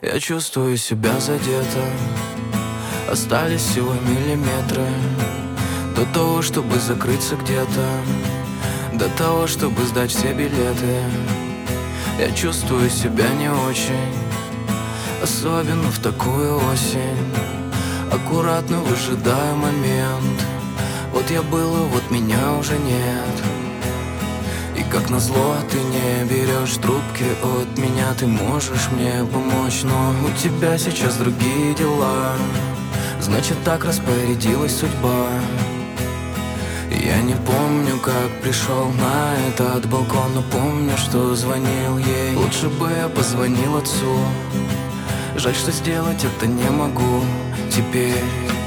Я чувствую себя задето. Остались всего миллиметры до того, чтобы закрыться где-то, до того, чтобы сдать все билеты. Я чувствую себя не очень, особенно в такую осень. Аккуратно выжидаю момент. Вот я был, и вот меня уже нет. И как назло ты не берешь трубки от меня. Ты можешь мне помочь, но у тебя сейчас другие дела. Значит, так распорядилась судьба. Я не помню, как пришел на этот балкон, но помню, что звонил ей. Лучше бы я позвонил отцу. Жаль, что сделать это не могу теперь.